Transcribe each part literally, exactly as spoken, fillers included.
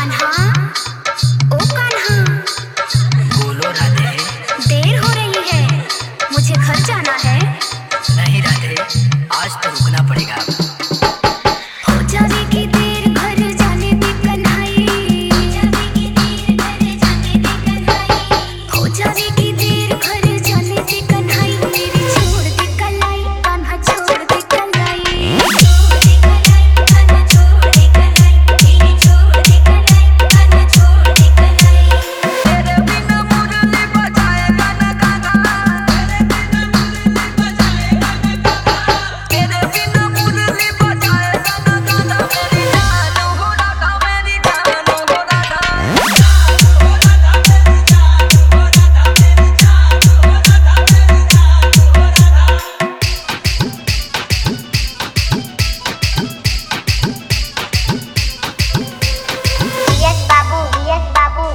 कान्हा, ओ कान्हा, बोलो राधे। देर हो रही है, मुझे घर जाना है। नहीं राधे, आज तो रुकना पड़ेगा। हो जाएगी देर घर जाने दे कन्हाई, हो जाएगी देर घर जाने दे कन्हाई, मेरी छोड़ दे कलाई, कान्हा छोड़ दे कलाई, कान्हा छोड़ दे कलाई, मेरी छोड़ दे कलाई, कान्हा छोड़ दे कलाई। तेरे बिना मुरली बजाएगा ना गाना, तेरे बिना मुरली बजाएगा ना गाना, मेरी जान हो राधा, मेरी जान हो Radha, Yes, Babu. Yes, Babu.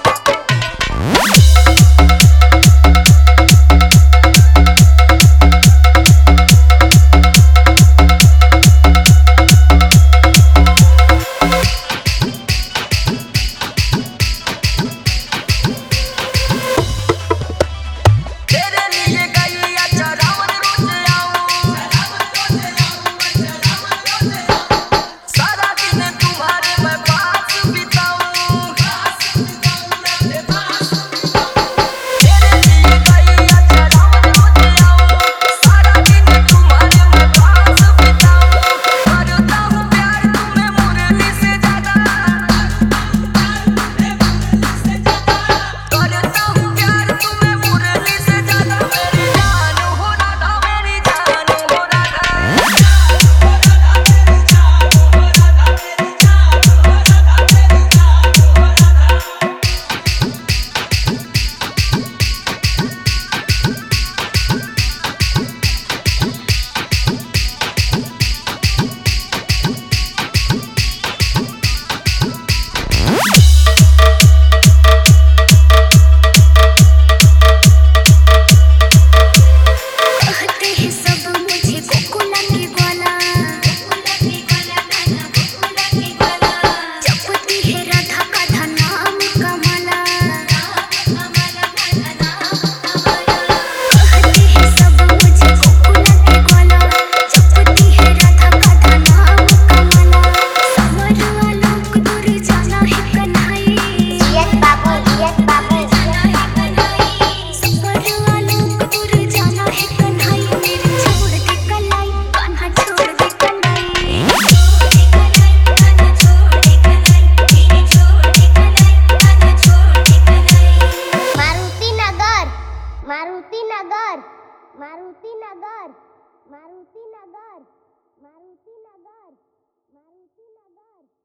तेरे लिए गैया चरावन रोज आऊं, सारा दिन तुम्हारे मैं पास बिताऊं। तेरे लिए गैया चरावन रोज आऊं, सारा दिन तुम्हारे मैं पास बिताऊं। करता हूँ प्यार तुम्हें मुरली से ज्यादा, करता हूँ प्यार तुम्हें मुरली से ज्यादा, मेरी जान हो राधा, मेरी जान हो राधा। कहते हैं सब मुझे गोकुला के ग्वाला, जपती है राधा का नाम कमला, कहते हैं सब मुझे गोकुला के ग्वाला, जपती है राधा का नाम कमला, समरवा लोक दूर जाना है Kanhai, Yes, Babu. Yes, Babu. समरवा लोक दूर जाना है कन्हाई, मेरी छोड़ दे कलाई, कान्हा छोड़ दे कलाई, कान्हा छोड़ दे कलाई, मेरी छोड़ दे कलाई, कान्हा छोड़ दे कलाई। Maruti Nagar. Maruti Nagar. Maruti Nagar. Maruti Nagar. Maruti Nagar. Maruti Nagar.